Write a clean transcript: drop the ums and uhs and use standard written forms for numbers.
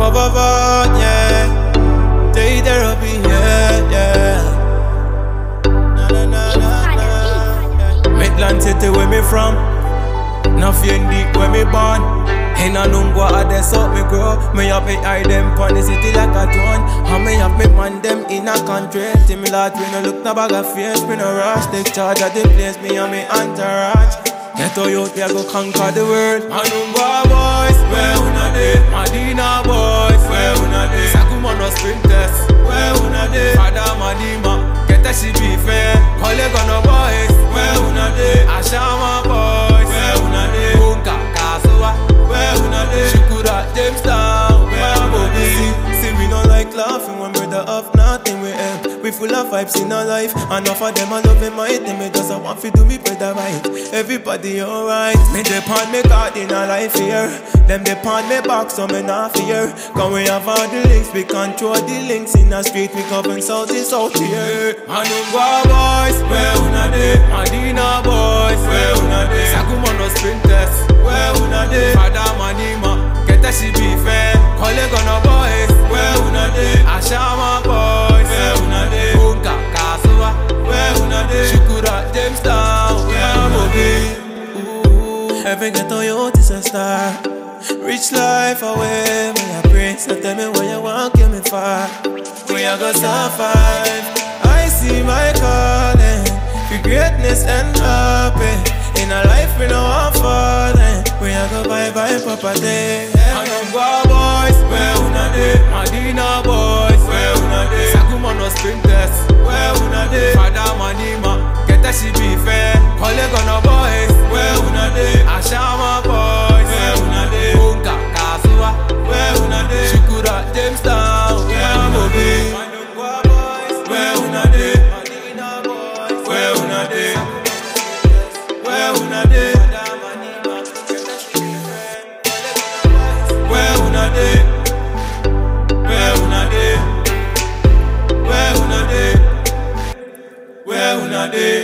yeah. Take therapy, yeah. Midland City where me from, nothing deep where me born. In a Nungwa, that's up me grow. Me have me eye them pon the city like a drone. And me have me man them in a country. Till me lot we no look no bag of face. Me no rush, take charge of the place. Me and me entourage. Get to youth, we go conquer the world. Nungwa boys, where una dey? Madina boys, where una dey? Sakuma no sprinters, where una dey? Fada Madima, get a she be fair. Colleague on no boys, where una dey? Ashama boys, where una dey? Unka Kasua, where una dey? Shukura Jamestown, where una dey? See we don't like laughing when we're the up, nothing we help. We full of vibes in our life, and enough of them I love me might. They me just want to do me better right. Everybody alright. Me depend me God in a life here. Them depend me back so me not fear. Cause we have all the links, we control the links. In the street we covering south is out here. Nungwa boys, where una dey? Madina boys, where una dey? Sakuma no sprinters, where una dey? Fada Manima, get a she be fair. Colleague on no boys, where una dey? Ashama boys, where una dey? Unka Kasua, where una dey? Shukura Jamestown, where una dey? Every ghetto youth is a star. Rich life away, me a pray. So tell me where you want, give me far. We a go survive. I see my calling, for greatness and happy. In a life we no want falling. We a go buy property. Nungwa boys, where una dey? Madina boys, where una dey? Sakuma no sprinters, where una dey? Fada Manima, get a she be fair. Colleague on no boys, where una dey? Ashama boys, where una dey? Unka Kasua, where una dey? Shukura Jamestown, where una dey? Nungwa boys, where una dey? Madina boys, where una dey? Where una dey? Where una dey? Where una dey? Where una dey? Where una dey?